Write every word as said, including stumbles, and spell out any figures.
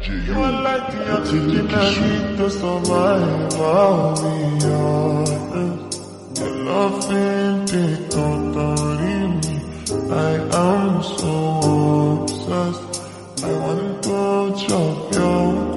You are like the oxygen I need to survive. I'll be honest. Your love ain't it, totally me. I am so obsessed. I want to chop your